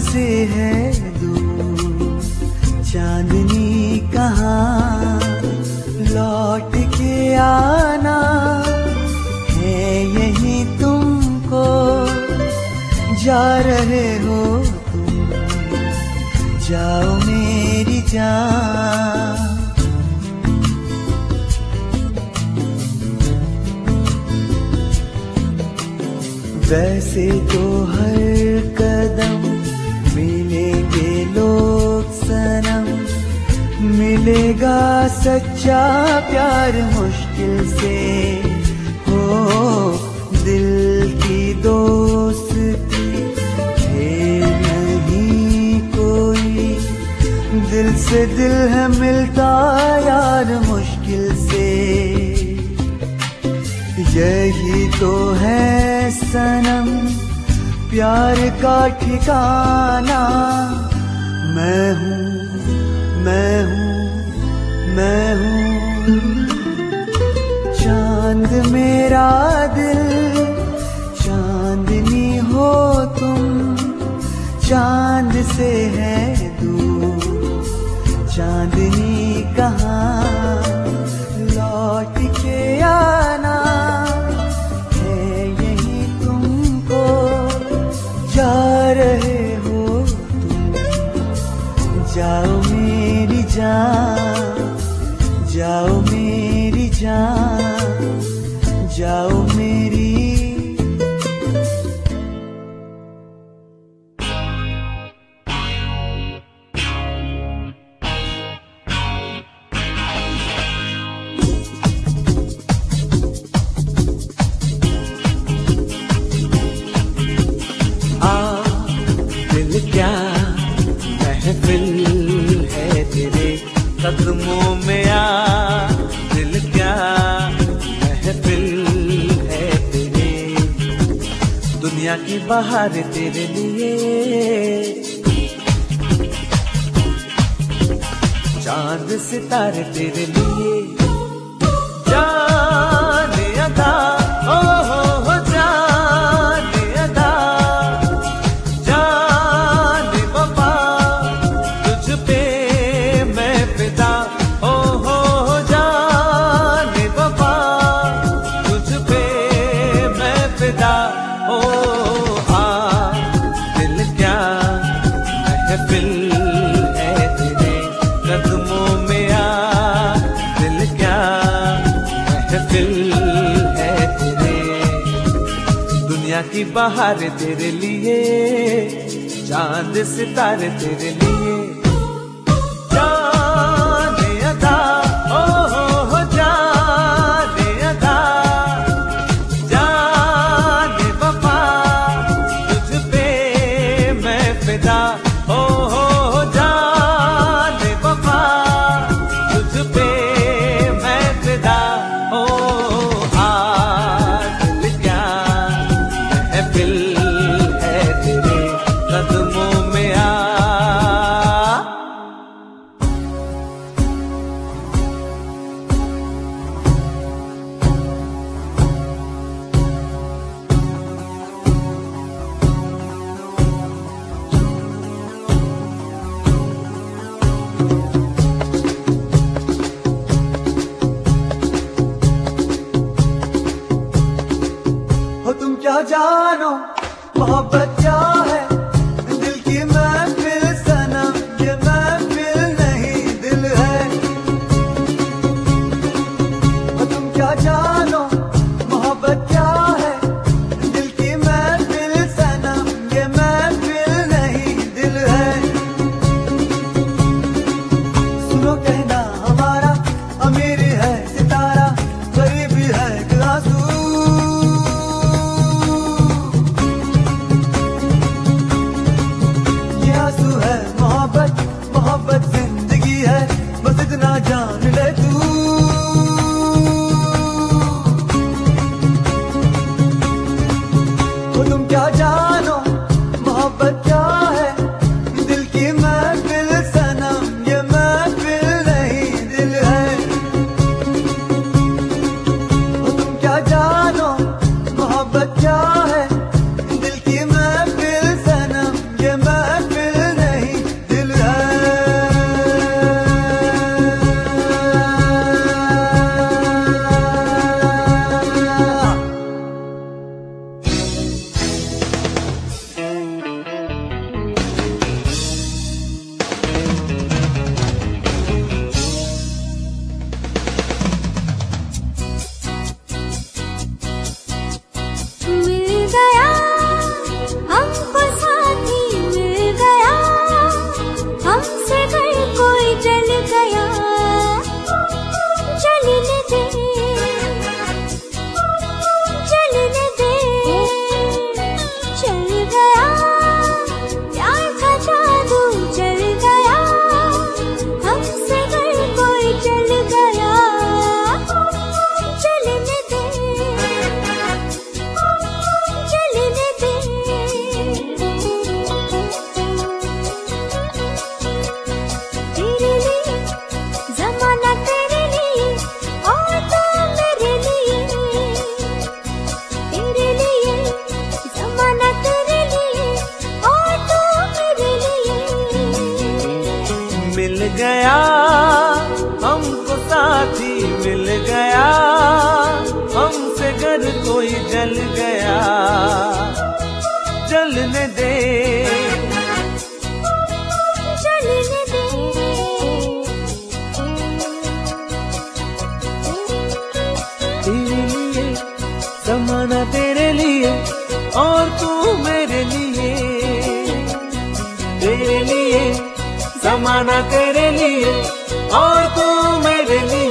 से है दूर चांदनी कहाँ, लौट के आना है यही तुमको, जा रहे हो तुम, जाओ मेरी जान। वैसे तो हर कदम मिलेंगे लोग सनम, मिलेगा सच्चा प्यार मुश्किल से हो, दिल की दोस्ती खेल नहीं कोई, दिल से दिल है मिलता यार मुश्किल से, यही तो है सनम प्यार का ठिकाना। मैं हूँ, मैं हूँ, मैं हूँ चांद मेरा दिल, चांदनी हो तुम, चांद से है दूर चांदनी कहाँ, लौट के आना है यही तुमको, जा रहे हो तुम, जाओ मेरी जान, जाओ मेरी जान, जाओ मेरी। महफिल है तेरे कदमों में आ, दिल क्या महफिल है तेरे, दुनिया की बहार तेरे लिए, चांद सितारे तेरे लिए, जाने अदा ओ हो जाने अदा, की बहार तेरे लिए, चांद सितारे तेरे लिए, जाने अदा ओ हो जाने अदा, जाने वफा तुझ पे मैं फिदा, ओ हो जाने वफा तुझ पे मैं फिदा, ओ क्या जानो मोहब्बत क्या है, दिल की महफिल सनम ये महफिल नहीं दिल है, तुम क्या जानो मोहब्बत क्या है, दिल की महफिल सनम ये महफिल नहीं दिल है, सुनो कहना हमारा अमीर है सितारा, गरीबी है आंसू, मोहब्बत जिंदगी है बस इतना जान ले तू, तो तुम क्या जानो मोहब्बत क्या है, दिल की महफिल सनम ये महफिल नहीं दिल है, तो तुम क्या जानो मोहब्बत क्या है, दिल की महफिल सनम ये महफिल गया, हमको साथी मिल गया, हमसे घर कोई जल गया। जलने दे, जलने दे, तेरे लिए ज़माना तेरे लिए और तू मेरे लिए, तेरे लिए ज़माना तेरे लिए और तू मेरे लिए।